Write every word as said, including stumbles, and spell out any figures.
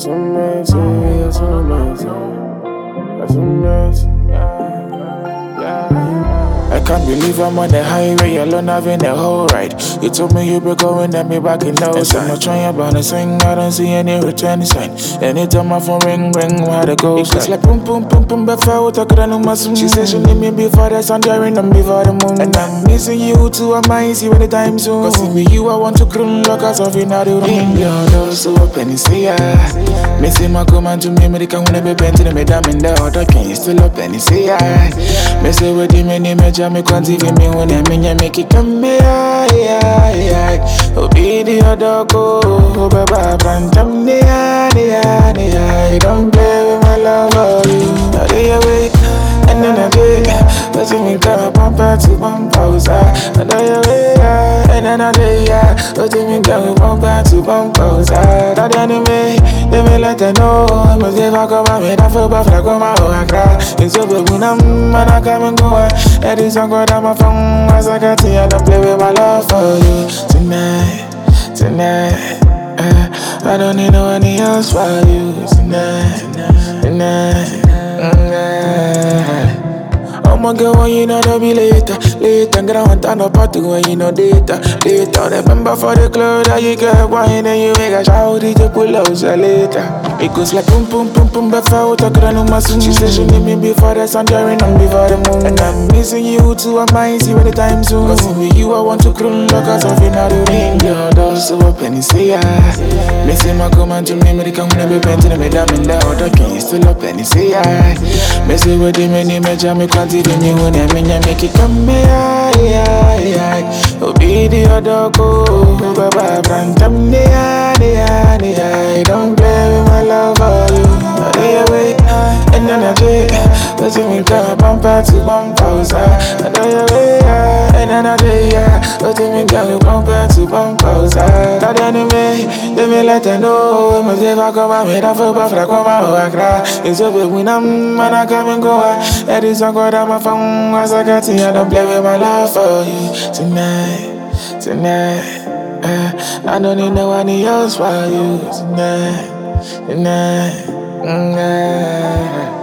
Assumption, assumption, I can't believe I'm on the highway alone, having the whole ride. You told me you were going at me back in no time. I'm trying about to sing, I don't see any return sign. Anytime my phone ring, ring, why the go? It's like boom, boom, boom, boom, but I would talk to my soon. She said she need me before the sun, during and before the moon. And I'm missing you too, I might see you anytime soon. Cause if me you, I want to croon, look as of you now, the ring. Your door so open, you see ya. Missing my command to me, me can wanna be bent to me, damn in the order, can you still open, you see ya. Missing with the many major. Me can't even me when I mean you make it come here, yeah, yeah. Oh, be the other go, oh, baba, phantom, yeah, yeah, yeah. Don't play with my love, oh, you. Now they away, and then I did. But you me go bumper to bumper, and I away, and then I did, yeah. But you me go bumper to bumper, that enemy, they me let them know. But if I come out, I feel bad, I come out, I cry. It's over when I'm, and I come and go. That is a good on my phone, as I got here, I don't play with my love for you. Tonight, tonight, uh, I don't need no one else for you. Tonight, tonight, tonight. I'ma get one, you know, they'll be later. Later, get on turn up party when you know data. Later, remember for the club that you get wine and you make a shout, you pull out so later. It goes like boom, boom, boom, boom, but I talk to my soon. She said she need me before the sun, during and before the moon. And I'm missing you too, I might see you anytime soon. Cause with you, I want to croon, look as of you now, the ring. Your door so open, you see ya. Missing my command to me, me can wanna be bent to me, damn in the order, can you still open, you see ya. Missing with the many major, me can't even me when I mean you make it come here, yeah, yeah. Oh, be the other go, oh, baba, phantom, yeah, yeah, yeah. Don't play with my love for you. Now they away, and then I did. But you me go bumper to bumper, and I away, and then I did, yeah. But you me go bumper to bumper, that enemy, they me let them know. But if I come out, me I feel bad, I come out, I cry. It's over when I'm, and I come and go. That is a good on my phone, as I got here, I don't play with my love for you. Tonight, tonight, uh, I don't need no one else for you. Tonight, tonight, tonight.